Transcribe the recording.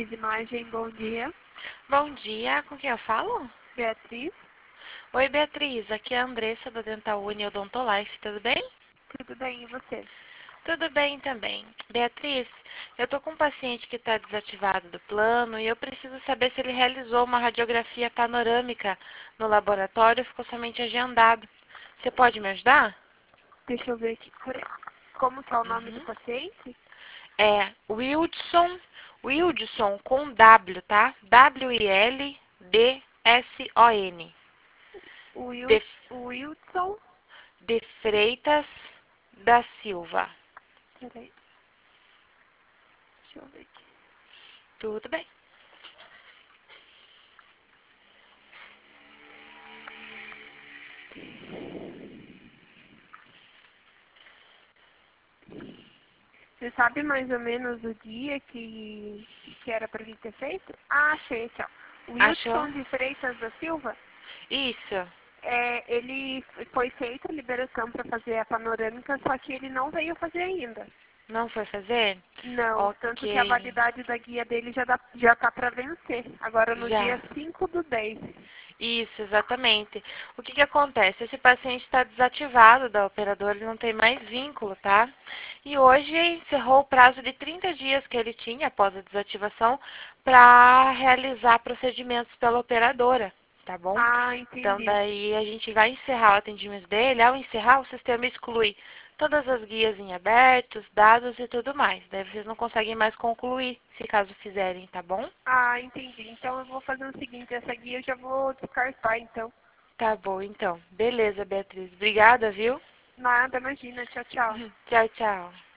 Visimagem, bom dia. Bom dia, com quem eu falo? Beatriz, Oi, Beatriz, aqui é a Andressa da Dental Uni Odontolife, tudo bem? tudo bem e você? Tudo bem também. Beatriz, eu tô com um paciente que está desativado do plano e eu preciso saber se ele realizou uma radiografia panorâmica no laboratório ou ficou somente agendado. Você pode me ajudar? Deixa eu ver aqui. Como que é o nome do Uhum. paciente? É Wildson com W, tá? Wildsson. De, O Wilson. de Freitas da Silva. Peraí, deixa eu ver aqui. Tudo bem. Você sabe mais ou menos o dia que era para ele ter feito? Ah, achei aqui, ó. Achou? Wilson de Freitas da Silva. Isso. Ele foi feita a liberação para fazer a panorâmica, só que ele não veio fazer ainda. Não foi fazer? Não, tanto que a Ok. validade da guia dele já tá para vencer. Agora no Já. dia 5/10. Isso, exatamente. O que que acontece? Esse paciente está desativado da operadora, ele não tem mais vínculo, tá? E hoje encerrou o prazo de 30 dias que ele tinha após a desativação para realizar procedimentos pela operadora, tá bom? Ah, Então, entendi. daí a gente vai encerrar o atendimento dele. Ao encerrar, o sistema exclui todas as guias em abertos, dados e tudo mais. Daí vocês não conseguem mais concluir, se caso fizerem, tá bom? Ah, entendi. Então eu vou fazer o seguinte, essa guia eu já vou descartar, então. Tá bom, então. Beleza, Beatriz. Obrigada, viu? Nada, imagina. Tchau, tchau. Tchau, tchau.